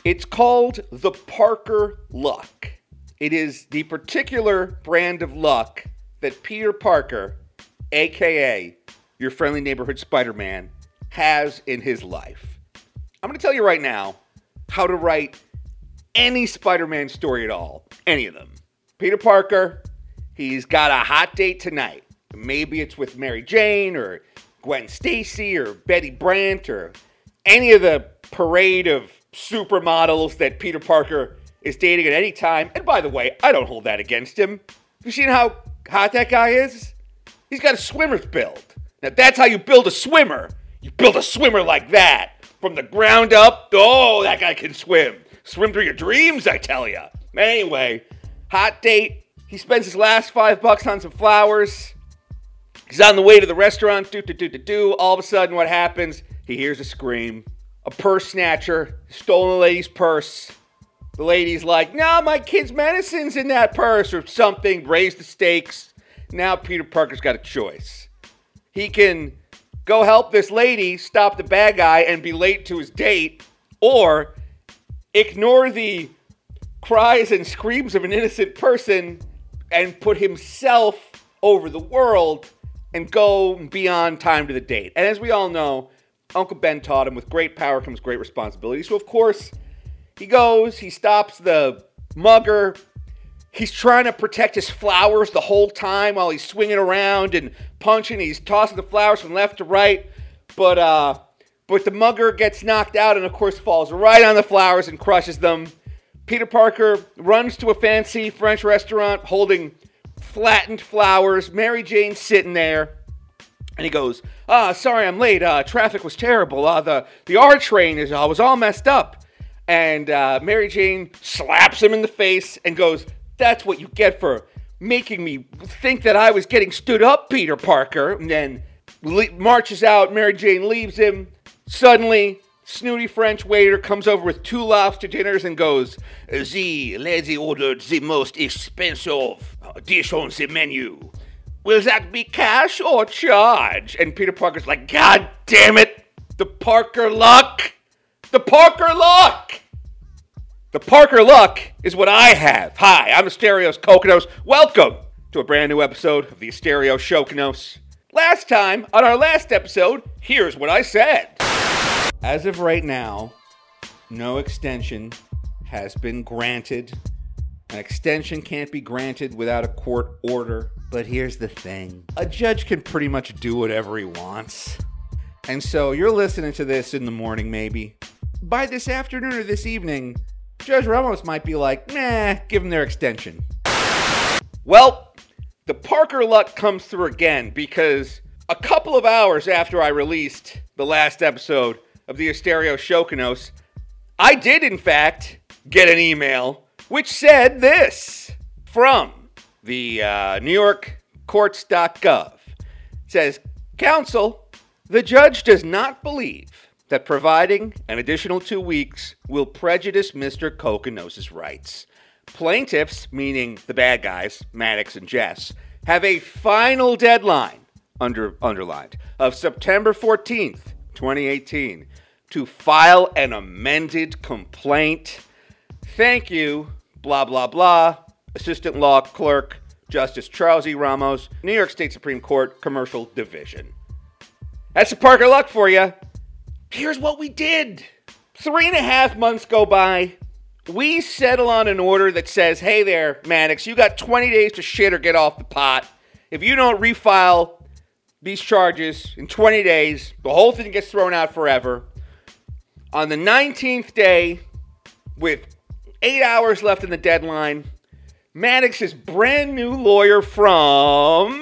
It's called the Parker Luck. It is the particular brand of luck that Peter Parker, a.k.a. your friendly neighborhood Spider-Man, has in his life. I'm going to tell you right now how to write any Spider-Man story at all. Any of them. Peter Parker, he's got a hot date tonight. Maybe it's with Mary Jane or Gwen Stacy or Betty Brant or any of the parade of supermodels that Peter Parker is dating at any time. And by the way, I don't hold that against him. Have you seen how hot that guy is? He's got a swimmer's build. Now that's how you build a swimmer. You build a swimmer like that. From the ground up. Oh, that guy can swim. Swim through your dreams, I tell you. Anyway, hot date. He spends his last $5 on some flowers. He's on the way to the restaurant. All of a sudden, what happens? He hears a scream. A purse snatcher stolen a lady's purse. The lady's like, no, my kid's medicine's in that purse or something. Raise the stakes. Now Peter Parker's got a choice. He can go help this lady stop the bad guy and be late to his date, or ignore the cries and screams of an innocent person and put himself over the world and go beyond time to the date. And as we all know, Uncle Ben taught him, with great power comes great responsibility. So of course, he goes, he stops the mugger. He's trying to protect his flowers the whole time while he's swinging around and punching. He's tossing the flowers from left to right. But the mugger gets knocked out and, of course, falls right on the flowers and crushes them. Peter Parker runs to a fancy French restaurant holding flattened flowers. Mary Jane's sitting there. And he goes, sorry, I'm late. Traffic was terrible. The R train was all messed up. And Mary Jane slaps him in the face and goes, that's what you get for making me think that I was getting stood up, Peter Parker. And then marches out. Mary Jane leaves him. Suddenly, snooty French waiter comes over with 2 lobster dinners and goes, the lady ordered the most expensive dish on the menu. Will that be cash or charge? And Peter Parker's like, God damn it! The Parker Luck! The Parker Luck! The Parker Luck is what I have. Hi, I'm Asterios Kokkinos. Welcome to a brand new episode of the Asterios Kokkinos. Last time, on our last episode, here's what I said. As of right now, no extension has been granted. An extension can't be granted without a court order. But here's the thing. A judge can pretty much do whatever he wants. And so you're listening to this in the morning, maybe. By this afternoon or this evening, Judge Ramos might be like, nah, give them their extension. Well, the Parker Luck comes through again because a couple of hours after I released the last episode of the Asterios Kokkinos, I did, in fact, get an email which said this from the NewYorkCourts.gov. It says, Counsel, the judge does not believe that providing an additional 2 weeks will prejudice Mr. Kokkinos' rights. Plaintiffs, meaning the bad guys, Maddox and Jess, have a final deadline, underlined, of September 14th, 2018, to file an amended complaint. Thank you, blah, blah, blah. Assistant Law Clerk, Justice Charles E. Ramos, New York State Supreme Court, Commercial Division. That's the Parker Luck for you. Here's what we did. 3.5 months go by. We settle on an order that says, hey there, Maddox, you got 20 days to shit or get off the pot. If you don't refile these charges in 20 days, the whole thing gets thrown out forever. On the 19th day, with 8 hours left in the deadline, Maddox's brand new lawyer from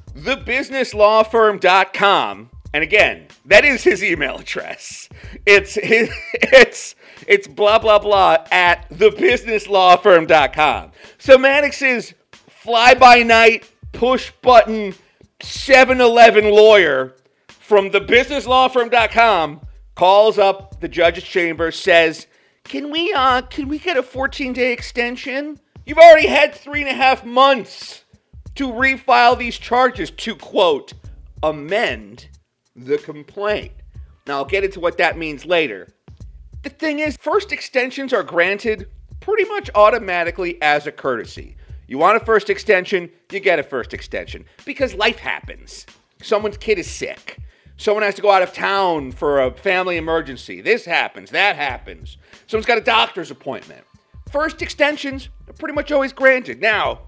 thebusinesslawfirm.com, and again, that is his email address. It's blah, blah, blah at thebusinesslawfirm.com. So Maddox's fly-by-night, push-button, 7-Eleven lawyer from thebusinesslawfirm.com calls up the judge's chamber, says, Can we get a 14-day extension? You've already had 3.5 months to refile these charges to, quote, amend the complaint. Now, I'll get into what that means later. The thing is, first extensions are granted pretty much automatically as a courtesy. You want a first extension, you get a first extension. Because life happens. Someone's kid is sick. Someone has to go out of town for a family emergency. This happens, that happens. Someone's got a doctor's appointment. First extensions are pretty much always granted. Now,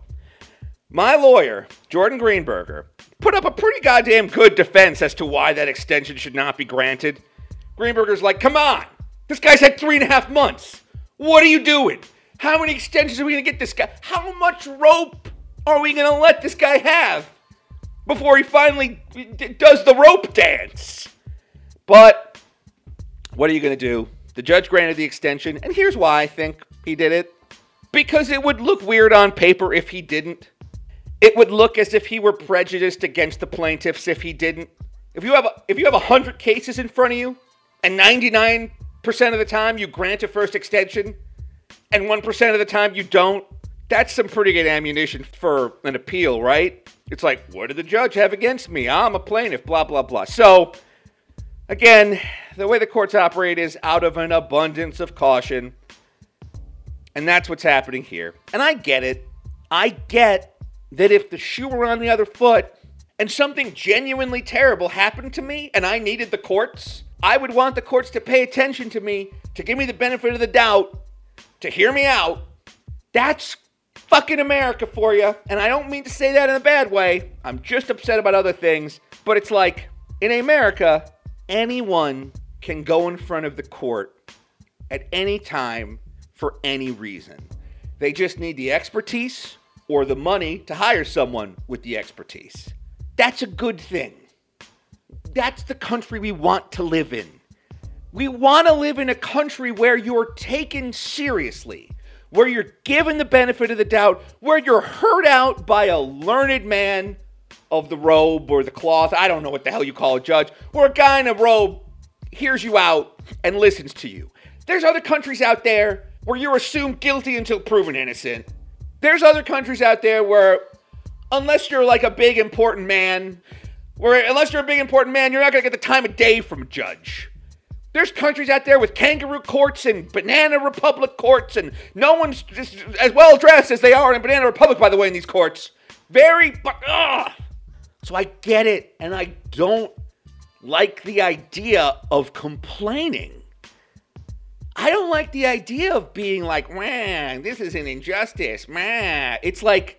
my lawyer, Jordan Greenberger, put up a pretty goddamn good defense as to why that extension should not be granted. Greenberger's like, come on, this guy's had 3.5 months. What are you doing? How many extensions are we going to get this guy? How much rope are we going to let this guy have before he finally does the rope dance? But what are you going to do? The judge granted the extension, and here's why I think he did it. Because it would look weird on paper if he didn't. It would look as if he were prejudiced against the plaintiffs if he didn't. If you have 100 cases in front of you, and 99% of the time you grant a first extension, and 1% of the time you don't, that's some pretty good ammunition for an appeal, right? It's like, what did the judge have against me? I'm a plaintiff, blah, blah, blah. So, again, the way the courts operate is out of an abundance of caution. And that's what's happening here. And I get it. I get that if the shoe were on the other foot and something genuinely terrible happened to me and I needed the courts, I would want the courts to pay attention to me, to give me the benefit of the doubt, to hear me out. That's fucking America for you. And I don't mean to say that in a bad way. I'm just upset about other things. But it's like, in America, anyone can go in front of the court at any time for any reason. They just need the expertise or the money to hire someone with the expertise. That's a good thing. That's the country we want to live in. We want to live in a country where you're taken seriously, where you're given the benefit of the doubt, where you're heard out by a learned man of the robe or the cloth, I don't know what the hell you call a judge, where a guy in a robe hears you out and listens to you. There's other countries out there where you're assumed guilty until proven innocent. There's other countries out there where, unless you're like a big important man, you're not going to get the time of day from a judge. There's countries out there with kangaroo courts and banana republic courts, and no one's just as well dressed as they are in Banana Republic, by the way, in these courts. So I get it, and I don't like the idea of complaining. I don't like the idea of being like, man, this is an injustice, man. It's like,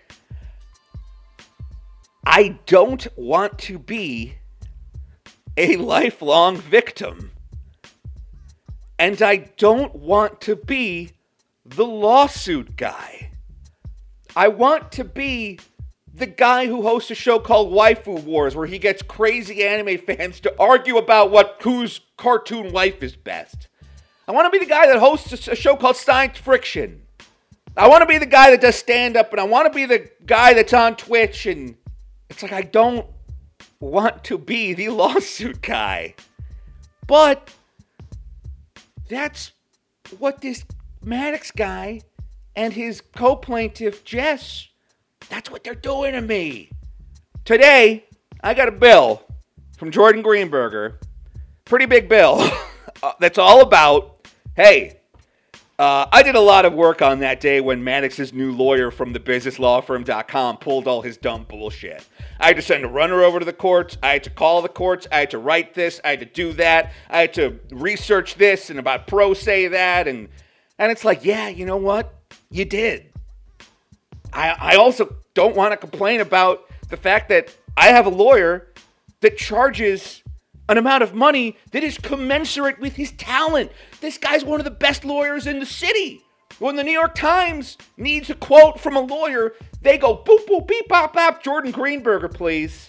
I don't want to be a lifelong victim. And I don't want to be the lawsuit guy. I want to be the guy who hosts a show called Waifu Wars, where he gets crazy anime fans to argue about whose cartoon wife is best. I want to be the guy that hosts a show called Science Friction. I want to be the guy that does stand-up, and I want to be the guy that's on Twitch, and it's like, I don't want to be the lawsuit guy. But that's what this Maddox guy and his co-plaintiff, Jess, that's what they're doing to me. Today, I got a bill from Jordan Greenberger. Pretty big bill. That's all about, hey, I did a lot of work on that day when Maddox's new lawyer from thebusinesslawfirm.com pulled all his dumb bullshit. I had to send a runner over to the courts. I had to call the courts. I had to write this. I had to do that. I had to research this and about pro se that. And it's like, yeah, you know what? You did. I also don't want to complain about the fact that I have a lawyer that charges an amount of money that is commensurate with his talent. This guy's one of the best lawyers in the city. When the New York Times needs a quote from a lawyer, they go, boop, boop, beep, bop, bop, Jordan Greenberger, please.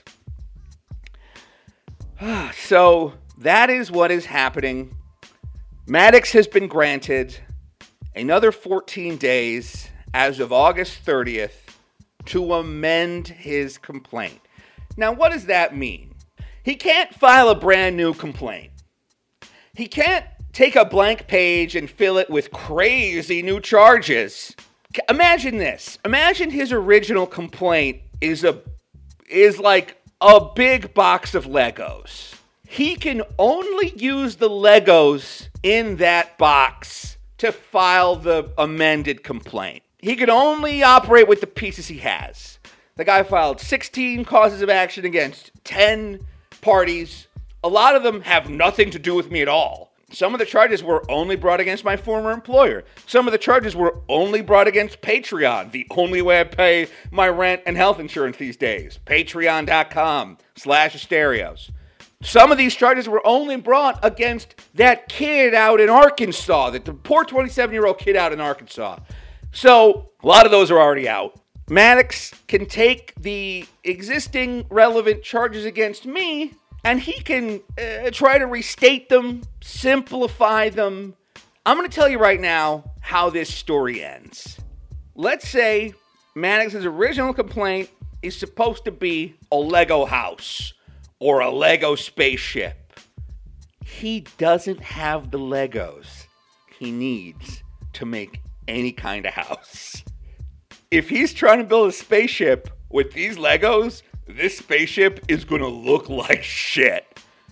So that is what is happening. Maddox has been granted another 14 days as of August 30th to amend his complaint. Now, what does that mean? He can't file a brand new complaint. He can't take a blank page and fill it with crazy new charges. Imagine this. Imagine his original complaint is like a big box of Legos. he can only use the Legos in that box to file the amended complaint. He can only operate with the pieces he has. The guy filed 16 causes of action against 10 parties. A lot of them have nothing to do with me at all. Some of the charges were only brought against my former employer. Some of the charges were only brought against Patreon, the only way I pay my rent and health insurance these days. Patreon.com/Asterios. Some of these charges were only brought against that kid out in Arkansas, the poor 27-year-old kid out in Arkansas. So a lot of those are already out. Maddox can take the existing relevant charges against me, and he can try to restate them, simplify them. I'm going to tell you right now how this story ends. Let's say Maddox's original complaint is supposed to be a Lego house or a Lego spaceship. He doesn't have the Legos he needs to make any kind of house. If he's trying to build a spaceship with these Legos, this spaceship is going to look like shit.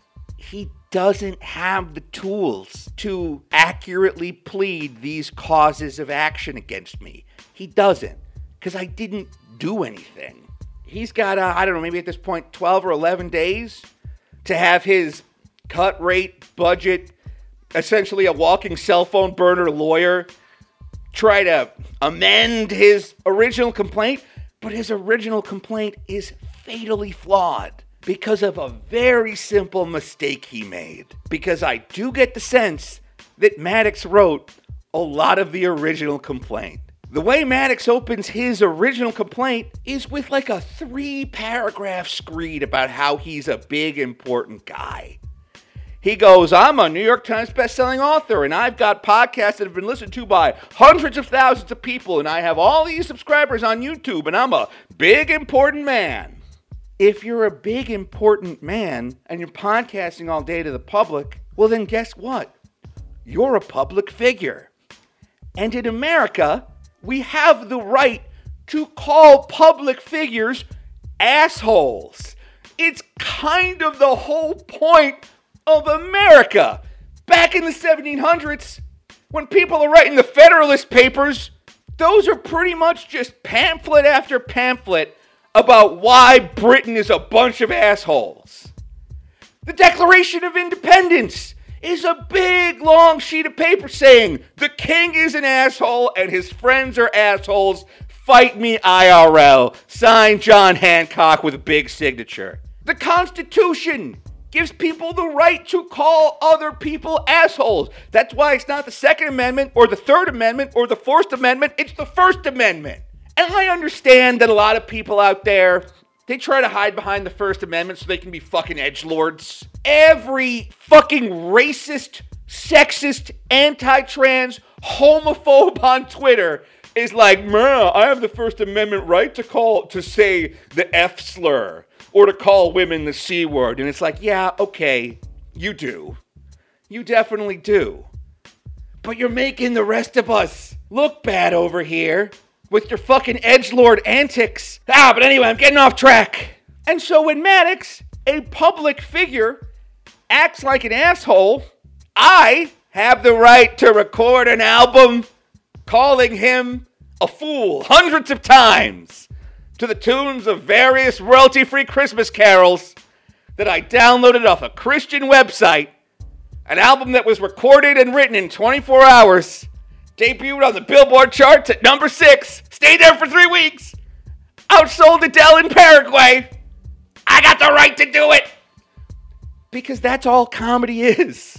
He doesn't have the tools to accurately plead these causes of action against me. He doesn't, because I didn't do anything. He's got, I don't know, maybe at this point 12 or 11 days to have his cut rate budget, essentially a walking cell phone burner lawyer, try to amend his original complaint. But his original complaint is fatally flawed because of a very simple mistake he made. Because I do get the sense that Maddox wrote a lot of the original complaint. The way Maddox opens his original complaint is with like a 3-paragraph screed about how he's a big, important guy. He goes, I'm a New York Times bestselling author, and I've got podcasts that have been listened to by hundreds of thousands of people, and I have all these subscribers on YouTube, and I'm a big, important man. If you're a big, important man, and you're podcasting all day to the public, well then guess what? You're a public figure. And in America, we have the right to call public figures assholes. It's kind of the whole point of America. Back in the 1700s, when people are writing the Federalist Papers, those are pretty much just pamphlet after pamphlet about why Britain is a bunch of assholes. The Declaration of Independence is a big, long sheet of paper saying the king is an asshole and his friends are assholes. Fight me IRL. Signed John Hancock with a big signature. The Constitution gives people the right to call other people assholes. That's why it's not the Second Amendment or the Third Amendment or the Fourth Amendment. It's the First Amendment. And I understand that a lot of people out there, they try to hide behind the First Amendment so they can be fucking edgelords. Every fucking racist, sexist, anti-trans, homophobe on Twitter is like, I have the First Amendment right to say the F slur. Or to call women the C word. And it's like, yeah, okay, you do. You definitely do. But you're making the rest of us look bad over here with your fucking edgelord antics. But anyway, I'm getting off track. And so when Maddox, a public figure, acts like an asshole, I have the right to record an album calling him a fool hundreds of times, to the tunes of various royalty-free Christmas carols that I downloaded off a Christian website. An album that was recorded and written in 24 hours. Debuted on the Billboard charts at number 6. Stayed there for 3 weeks. Outsold Adele in Paraguay. I got the right to do it. Because that's all comedy is.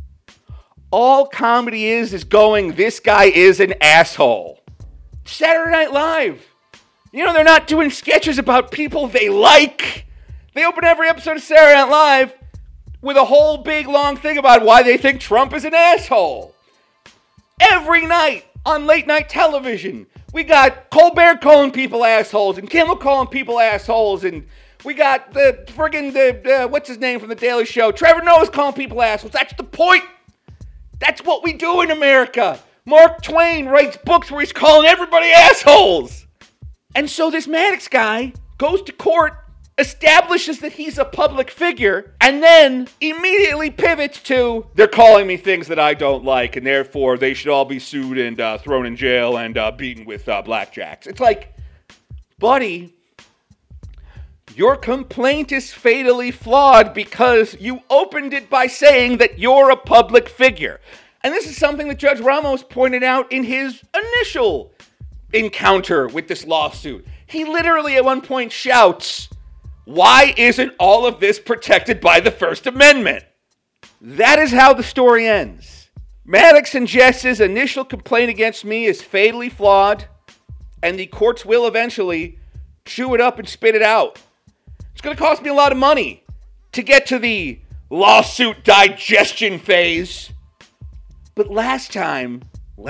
All comedy is going, this guy is an asshole. Saturday Night Live. You know, they're not doing sketches about people they like. They open every episode of Saturday Night Live with a whole big long thing about why they think Trump is an asshole. Every night on late night television, we got Colbert calling people assholes and Kimmel calling people assholes, and we got the friggin' what's his name from The Daily Show, Trevor Noah's calling people assholes. That's the point. That's what we do in America. Mark Twain writes books where he's calling everybody assholes. And so this Maddox guy goes to court establishes that he's a public figure, and then immediately pivots to, they're calling me things that I don't like, and therefore they should all be sued and thrown in jail and beaten with blackjacks. It's like, buddy, your complaint is fatally flawed because you opened it by saying that you're a public figure. And this is something that Judge Ramos pointed out in his initial encounter with this lawsuit. He literally at one point shouts, "Why isn't all of this protected by the First Amendment?" That is how the story ends. Maddox and Jess's initial complaint against me is fatally flawed, and the courts will eventually chew it up and spit it out. It's going to cost me a lot of money to get to the lawsuit digestion phase. But last time,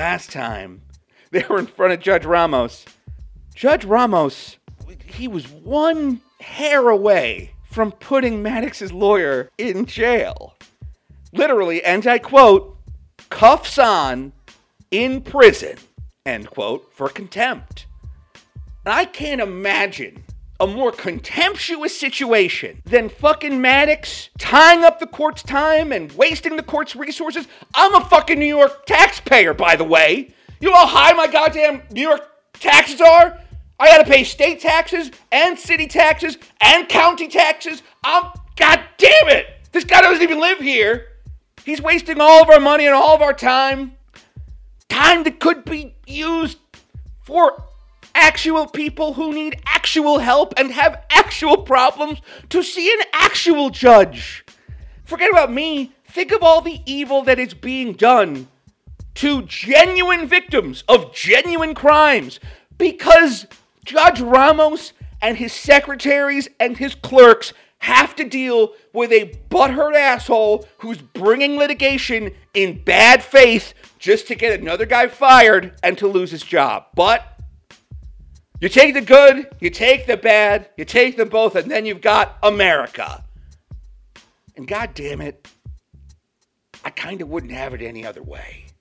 they were in front of Judge Ramos. Judge Ramos, he was one hair away from putting Maddox's lawyer in jail. Literally, and I quote, "cuffs on, in prison," end quote, for contempt. And I can't imagine a more contemptuous situation than fucking Maddox tying up the court's time and wasting the court's resources. I'm a fucking New York taxpayer, by the way. You know how high my goddamn New York taxes are? I gotta pay state taxes and city taxes and county taxes. God damn it! This guy doesn't even live here. He's wasting all of our money and all of our time. Time that could be used for actual people who need actual help and have actual problems to see an actual judge. Forget about me. Think of all the evil that is being done to genuine victims of genuine crimes because Judge Ramos and his secretaries and his clerks have to deal with a butthurt asshole who's bringing litigation in bad faith just to get another guy fired and to lose his job. But you take the good, you take the bad, you take them both, and then you've got America. And God damn it, I kind of wouldn't have it any other way.